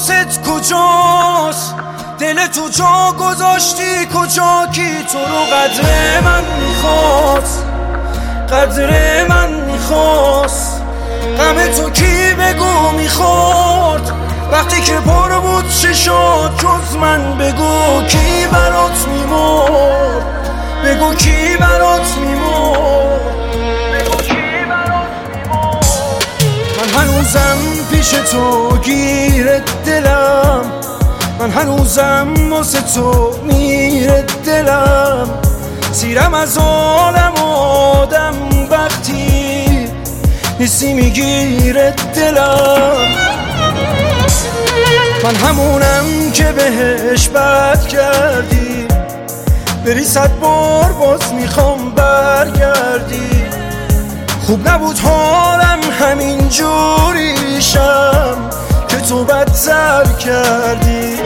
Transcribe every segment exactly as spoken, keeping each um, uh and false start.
حواست کجاست؟ دل تو جا گذاشتی کجا؟ کی تو رو قدر من میخواست؟ قدر من میخواست؟ غم تو کی بگو میخورد؟ وقتی که پر بود چشات جز من بگو کی برات میمرد؟ بگو کی برات میمرد؟ بگو کی برات میمرد؟ من هنوزم پیش تو گیر دلم، من هنوزم واسه تو میره دلم. سیرم از عالم آدم وقتی حسی میگیره دلم. من همونم که بهش بد کردی، بری صد بار باز میخوام برگردی. خوب نبود حالم همین جوریشم که تو بدتر کردی.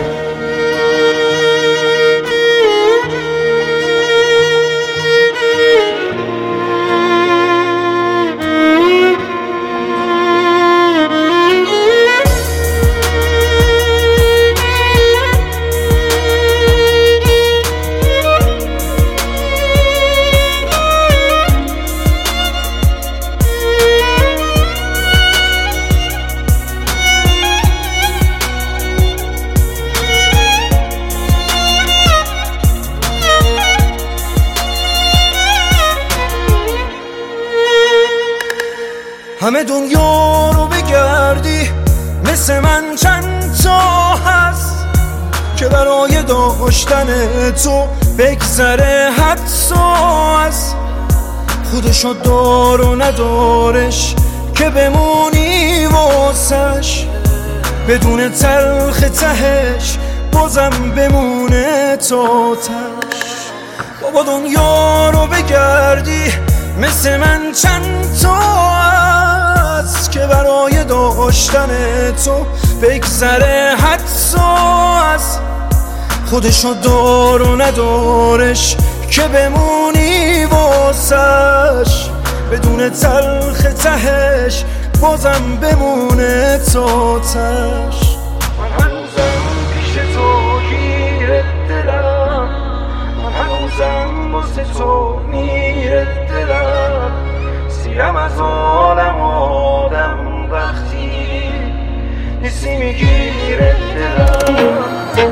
همه دنیا رو بگردی مثل من چند تا هست که برای داشتن تو بگذره حتی از خودشو دار و ندارش که بمونی واسش. بدون تلخ تهش بازم بمونه تا تش. بابا دنیا رو بگردی مثل من چند تا هست که برای داشتن تو بگذره حتی از خودشو دار و ندارش که بمونی واسش. بدون تلخ تهش بازم بمونه تا تش. من هنوزم پیش تو گیر دلم، من هنوزم واسه تو میره دلم. سیرم از عالم آدم وقتی حسی میگیره دلم.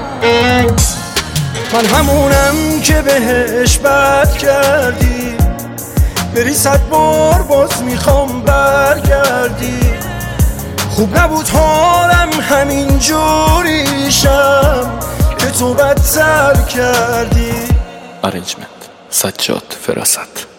من همونم که بهش بد کردی، بری صد بار باز میخوام برگردی. خوب نبود حالم همین جوریشم که تو بدتر کردی. Arrangement سجاد فراست.